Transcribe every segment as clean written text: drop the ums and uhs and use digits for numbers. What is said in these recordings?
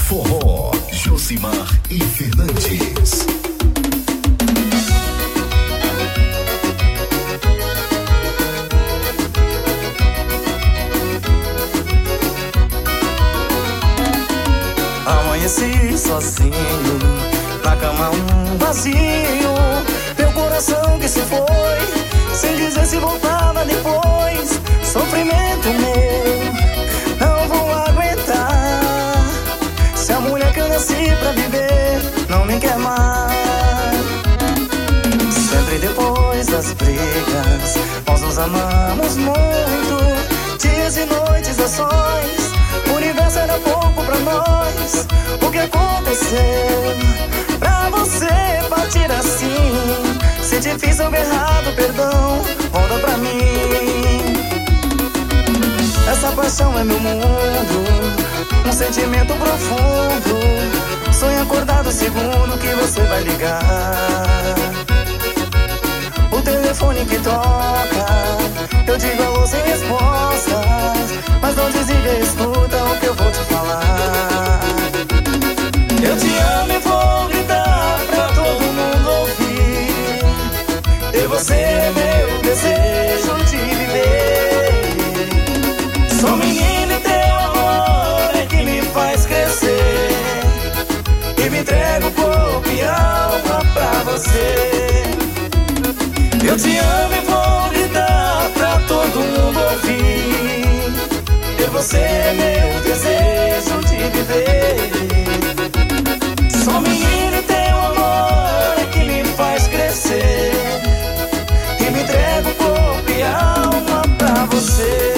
Forró, Josimar e Fernandes. Amanheci sozinho, na cama um vazio. Meu coração que se foi, sem dizer se voltava depois. Sofrimento meu, não vou aguentar. Se a mulher que eu nasci pra viver não me quer mais. Sempre depois das brigas, nós nos amamos muito. Dias e noites, ações, o universo era pouco pra nós. O que aconteceu pra você partir assim? Se te fiz algo errado, perdão, volta pra mim. Essa paixão é meu mundo, um sentimento profundo. Sonho acordado segundo que você vai ligar. O telefone que toca, eu digo alô sem respostas, mas não desliga e escuta o que eu vou te falar. Eu te amo e vou gritar pra todo mundo ouvir. Ter você é meu desejo de viver. Sou menino e teu amor é que me faz crescer. E me entrego corpo e alma pra você. Eu te amo e vou gritar pra todo mundo ouvir. Ter você é meu desejo de viver. Sou menino e teu amor é que me faz crescer. E me entrego corpo e alma pra você.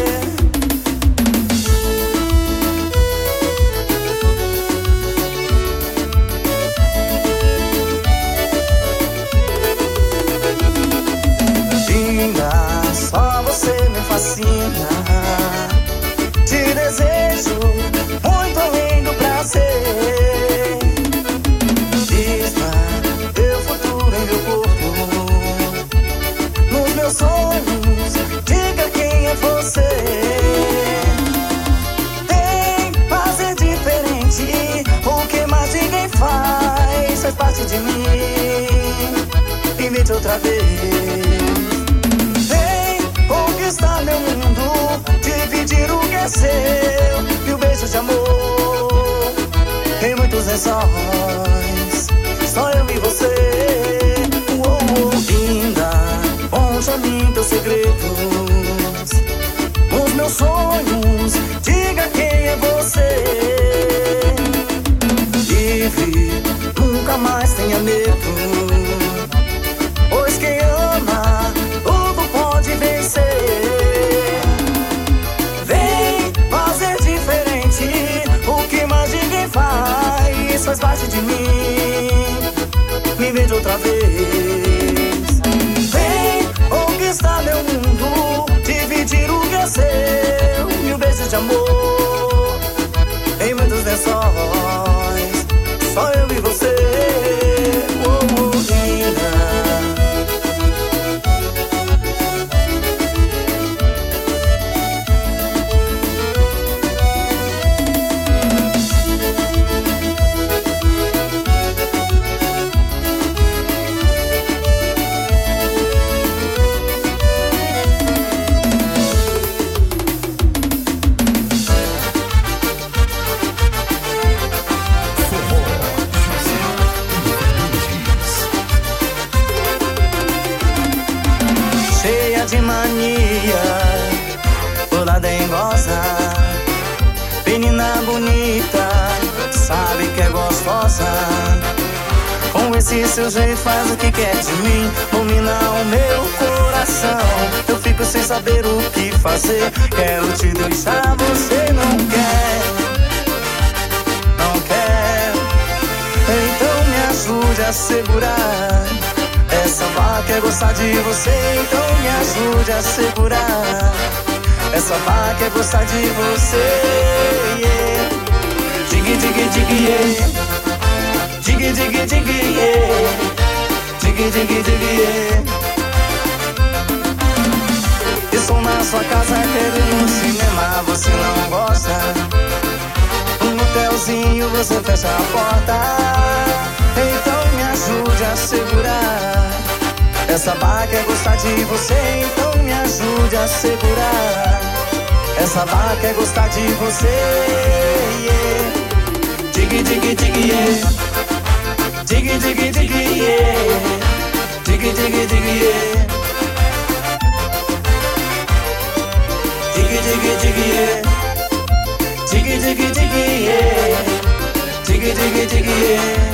Só você me fascina. Te desejo muito além do prazer. Vista teu futuro em meu corpo. Nos meus sonhos, diga quem é você. Tem fazer diferente. O que mais ninguém faz parte de mim. Invite outra vez. Conquistar meu mundo, dividir o que é seu. E um beijo de amor em muitos lençóis. Só eu e você. Linda, conte a mim teus segredos. Os meus sonhos, diga quem é você. Livre, nunca mais tenha medo. Pois quem ama tudo pode vencer. Vem fazer diferente. O que mais ninguém faz parte de mim. Me veja outra vez. Vem conquistar meu mundo, dividir o que é seu. Mil beijos de amor em muitos lençóis. Só eu e você. Linda. De mania, toda dengosa, menina bonita, sabe que é gostosa. Com esse seu jeito faz o que quer de mim, domina o meu coração. Eu fico sem saber o que fazer, quero te deixar, você não quer, não quer. Então me ajude a segurar. Essa vaca quer gostar de você, então me ajude a segurar. Essa vaca quer gostar de você, yeah. Dig, dig, dig, yeah. Dig, dig, dig, yeah. Dig, dig, dig, yeah. Estou na sua casa, quero ir no cinema, você não gosta. motelzinho você fecha a porta. Então me ajude a segurar. Essa barra quer gostar de você, então me ajude a segurar. Essa barra quer gostar de você, yeah. Diggy, diggy, diggy, yeah. Diggy, diggy, diggy, yeah. Diggy, diggy, diggy, yeah. Diggy, diggy, diggy, yeah. Diggy, diggy, diggy, yeah. Diggy, diggy, diggy, yeah.